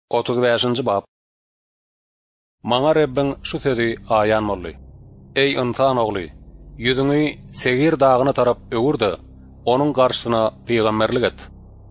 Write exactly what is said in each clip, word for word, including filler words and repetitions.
otuz beşinji bab. Maňa Rabbim şu sözi aýan boldy. Ey insan ogly, ýüzüňi Segir dagyna tarap öwürde, onuň garşysyna peýgamberlik et.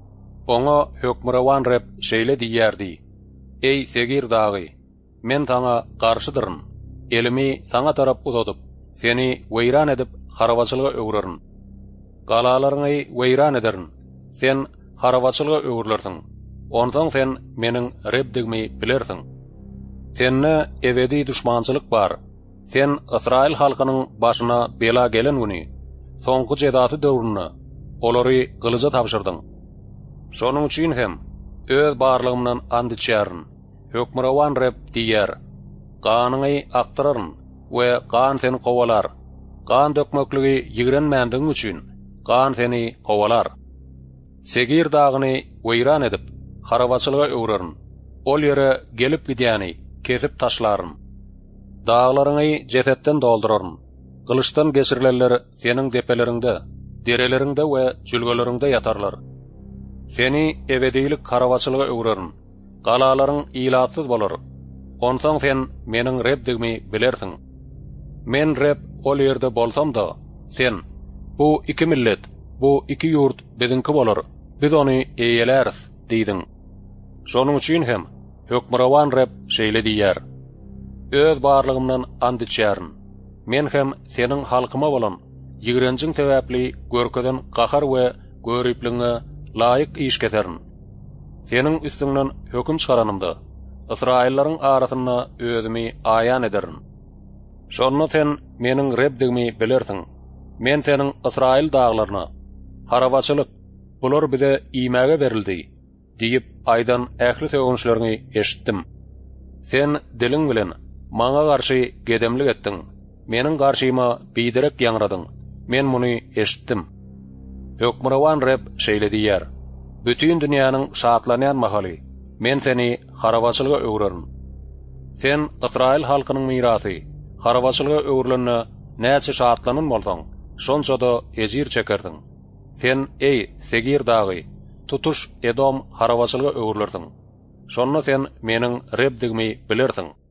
Oňa hökmürawan Rabb şeýle diýerdi: Ey Segir dagy, men taňa garşydyryn. Elimi taňa tarap uzadyp, seni weýran edip harawaçylyga öwürerin. Galalaryňy weýran ederin. Sen harawaçylyga öwürlersiň. Ondan sen meniň Rabbdigimi bilersiň. Senne ebedi düşmançylyk bar. Sen Israil halkynyň başyna bela gelen güni, soňky jedasy döwründe olary gylyja tapşyrdyň. Şonuň üçin hem öz barlygymdan and içärin. Hökmürawan Rabb diýer: Ganyňy aktyraryn we gan seni kowalar. Gan dökmekligi ýigrenmändiň üçin gan seni kowalar. Segir dagyny weýran edip harawaçylyga öwürerin. Ol ýere gelip gidýäni kesip taşlaryn. Dağlaryňy jesetden dolduraryn. Gylyçdan geçirilenler seniň depeleriňde, dereleriňde we jülgeleриňde ýatarlar. Seni ebedilik harawaçylyga öwürerin. Galalaryň ilatsız bolar. Ondan sen meniň Rabbdigimi bilersiň. Men Rabb ol ýerde bolsam da, sen bu iki millet, bu iki ýurt biziňki bolar. Biz ony eýeleriz diýdiň. Şonuň üçin hem hökmürawan Rabb şeýle diýer: Öz barlygymdan and içärin. Men hem seniň halkyma bolan ýigrenjiň sebäpli görkeden gahar we göripliňe laýyk iş keserin. Seniň üstüňden höküm çykaranymda Israillaryň arasyna özümi aýan ederin. Şonda sen meniň Rabbdigimi bilersiň. Men seniň Israil daglaryna harawaçylyk, bular bize iýmäge berildi diýip aýdan ähli söýgünçlerini eşitdim. Sen diliň bilen maňa garşy gedemlik etdiň. Meniň garşyma biderek ýaňradyň. Men muny eşitdim. Hökmürawan Rabb şeýle diýer: Bütün dünýäniň şatlanýan mahaly, men seni harawaçylyga öwürerin. Sen Israil halkynyň mirasy, harawaçylyga öwürlenne näçe şatlanyn bolsaň, şonça da ejir çekerdiň. Sen ey Segir dagy, tutuş Edom harawaçylyga öwürlersiň. Şonda sen meniň Rabbdigimi bilersiň.